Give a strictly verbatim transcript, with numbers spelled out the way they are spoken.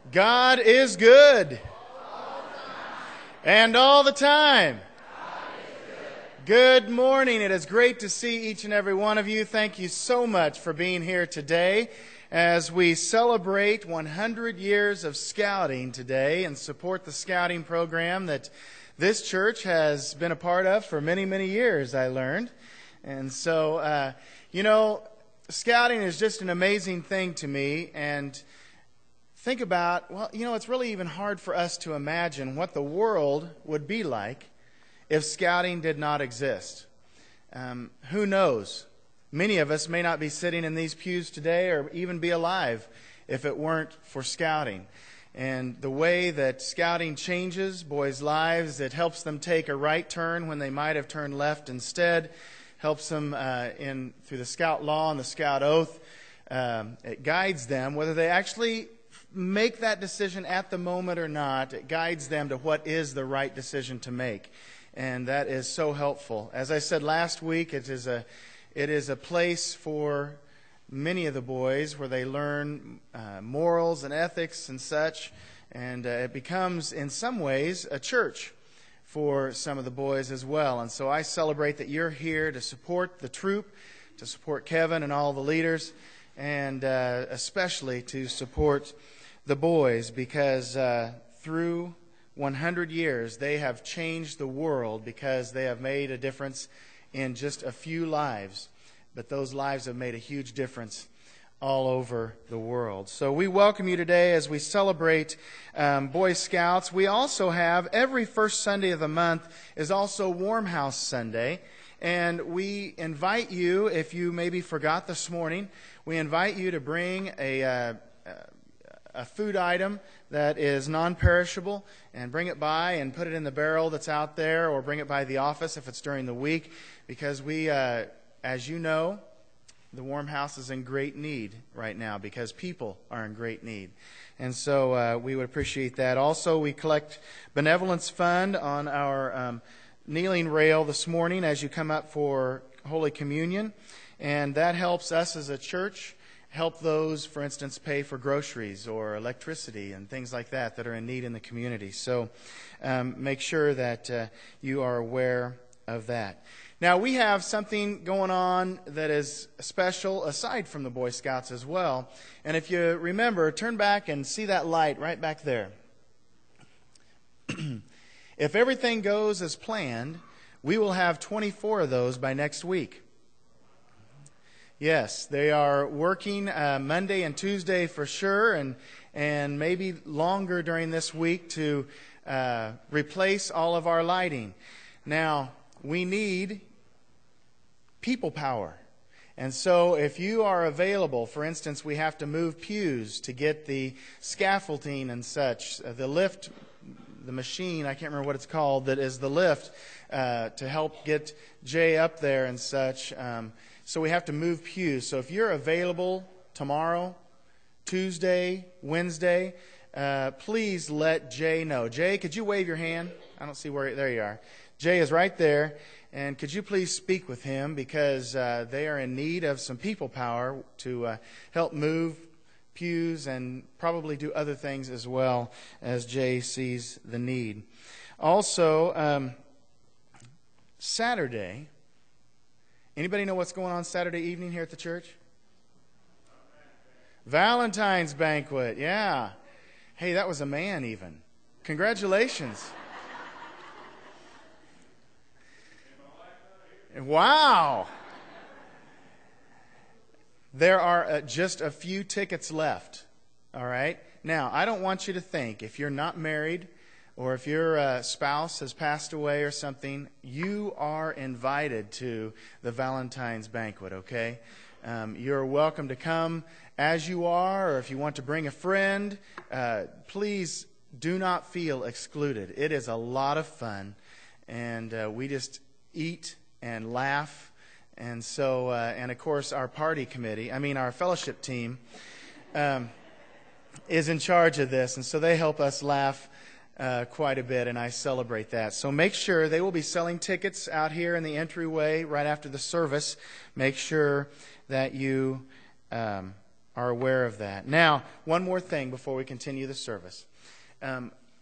God is good. And all the time. Good morning. It is great to see each and every one of you. Thank you so much for being here today as we celebrate one hundred years of scouting today and support the scouting program that this church has been a part of for many, many years, I learned. And so, uh, you know, scouting is just an amazing thing to me. And think about, well, you know, it's really even hard for us to imagine what the world would be like if scouting did not exist. Um, who knows? Many of us may not be sitting in these pews today or even be alive if it weren't for scouting. And the way that scouting changes boys' lives, it helps them take a right turn when they might have turned left instead, helps them uh, in through the scout law and the scout oath. Um, it guides them, whether they actually make that decision at the moment or not, it guides them to what is the right decision to make. And that is so helpful. As I said last week, it is a it is a place for many of the boys where they learn uh, morals and ethics and such. And uh, it becomes, in some ways, a church for some of the boys as well. And so I celebrate that you're here to support the troop, to support Kevin and all the leaders, and uh, especially to support the boys, because uh, through one hundred years they have changed the world because they have made a difference in just a few lives. But those lives have made a huge difference all over the world. So we welcome you today as we celebrate um, Boy Scouts. We also have, every first Sunday of the month is also Warm House Sunday. And we invite you, if you maybe forgot this morning, we invite you to bring a... Uh, a food item that is non-perishable and bring it by and put it in the barrel that's out there, or bring it by the office if it's during the week, because we, uh, as you know, the Warm House is in great need right now because people are in great need. And so uh, we would appreciate that. Also, we collect benevolence fund on our um, kneeling rail this morning as you come up for Holy Communion, and that helps us as a church help those, for instance, pay for groceries or electricity and things like that that are in need in the community. So um, make sure that uh, you are aware of that. Now, we have something going on that is special aside from the Boy Scouts as well. And if you remember, turn back and see that light right back there. If everything goes as planned, we will have twenty-four of those by next week. Yes, they are working uh, Monday and Tuesday for sure, and and maybe longer during this week to uh, replace all of our lighting. Now, we need people power. And so if you are available, for instance, we have to move pews to get the scaffolding and such, uh, the lift, the machine, I can't remember what it's called, that is the lift, uh, to help get Jay up there and such. Um, So we have to move pews. So if you're available tomorrow, Tuesday, Wednesday, uh, please let Jay know. Jay, could you wave your hand? I don't see where. There you are. Jay is right there. And could you please speak with him, because uh, they are in need of some people power to uh, help move pews and probably do other things as well as Jay sees the need. Also, um, Saturday... Anybody know what's going on Saturday evening here at the church? Valentine's banquet, yeah. Hey, that was a man even. Congratulations. Wow. There are uh, just a few tickets left, all right? Now, I don't want you to think, if you're not married, or if your uh, spouse has passed away or something, you are invited to the Valentine's banquet, okay? Um, you're welcome to come as you are, or if you want to bring a friend, uh, please do not feel excluded. It is a lot of fun, and uh, we just eat and laugh. And so, uh, and of course, our party committee, I mean our fellowship team, um, is in charge of this, and so they help us laugh Uh, quite a bit, and I celebrate that. So make sure, they will be selling tickets out here in the entryway right after the service. Make sure that you um, are aware of that. Now, one more thing before we continue the service. Um,